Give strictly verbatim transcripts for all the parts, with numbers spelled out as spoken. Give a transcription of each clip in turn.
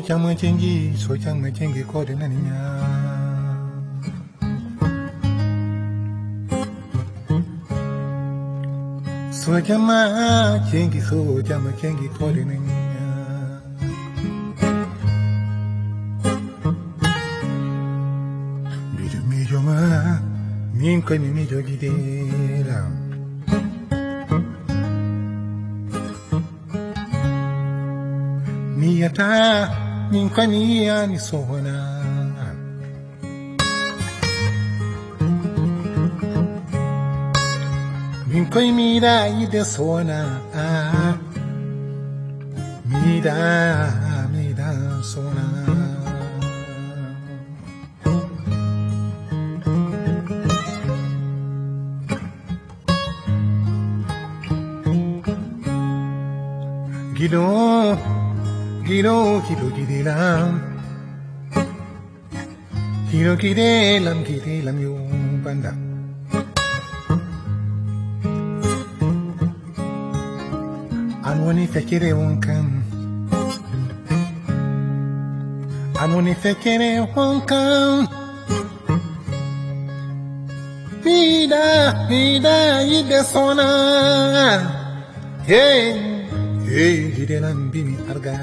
chama chengi so chama chengi ko de naninya so chama chengi so chama chengi ko de naninya bidu mi joma min ko mi mi jogi de la Miyata min kaniya ni sohona min koy mira ide sohona mira mira sohona Gino Gino kilo kidelam Kilo kidelam kidelam yung banda Ano ni fekere wonkan Ano ni fekere wonkan Vida vida ide sona Hey hey kidelam bini arga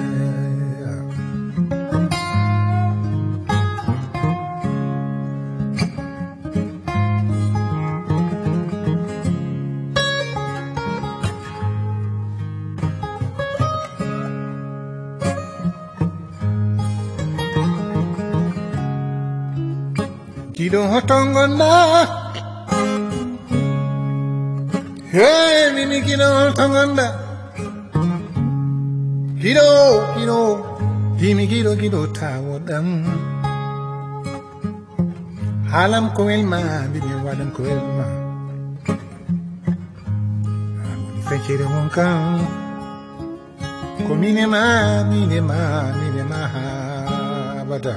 Kido hotongonda Hey mimi kido hotongonda Kido kido Dimi kido kido tawodam Halam ko elma Bini wadam ko elma Amuni fekere wonkan Ko mine ma mine ma mine ma ha Bada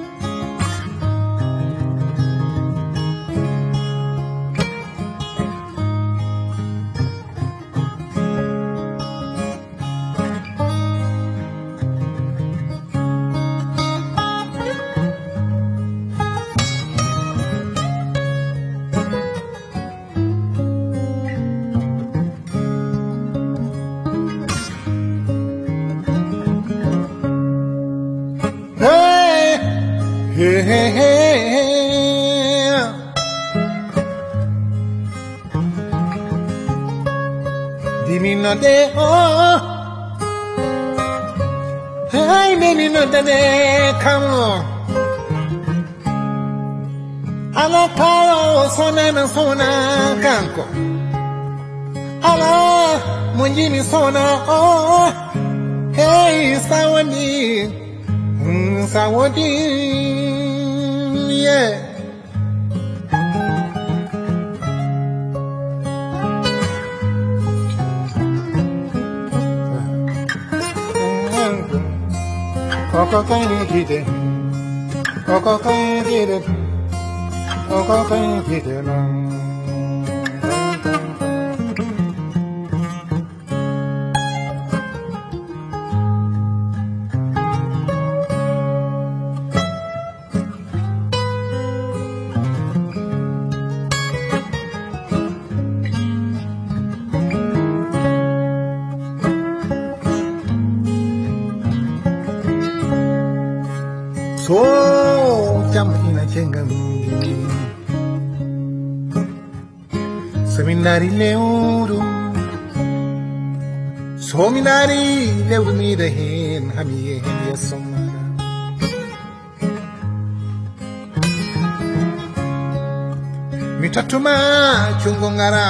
Hey, hey, hey, hey. Dimmi no de oh. Hey, baby no de de come on. Ala karo sona na sona kanko. Ala munjini sona oh. Hey, sawani. Sawadi, yeah. Coco can't get it. Coco can't get it. Coco can't get it. So jam ina cengam Seminari leuru Seminari leuru mi dahin hamiye hamiye somara Mitatuma chungo ngara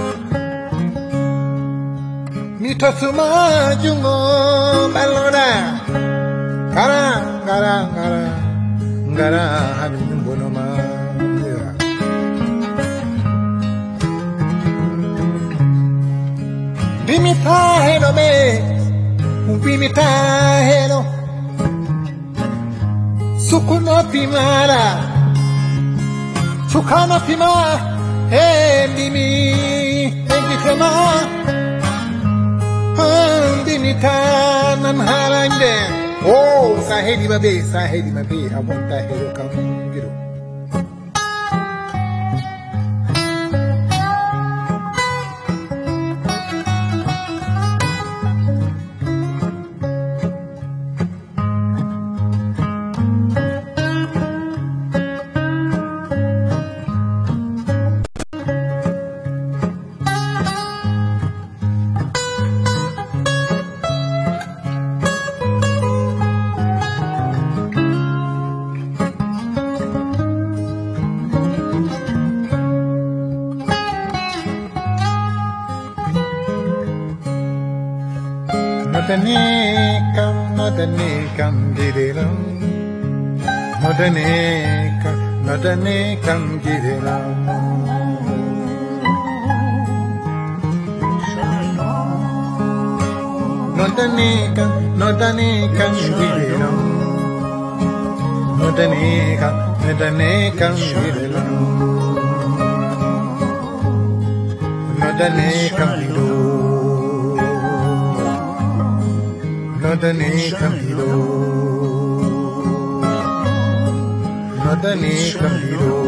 Mitatuma chungo balora Ngara, ngara, ngara, ngara, hami mbono ma. Bimi ta heno me, bimi ta heno. Sukuno pimara, sukano pima, hey bimi, bimi kema, bimi ta nan harande. Oh, Sahedi Mabe, Sahedi Mabe, I want that hero come, you know. Nodanekam, nodanekam, gidiram. Nodanekam, nodanekam, gidiram. Nodanekam, nodanekam, gidiram. Nodanekam, nodanekam, gidiram. Nodanekam, gidiram. Nodanekam hero, Nodanekam hero.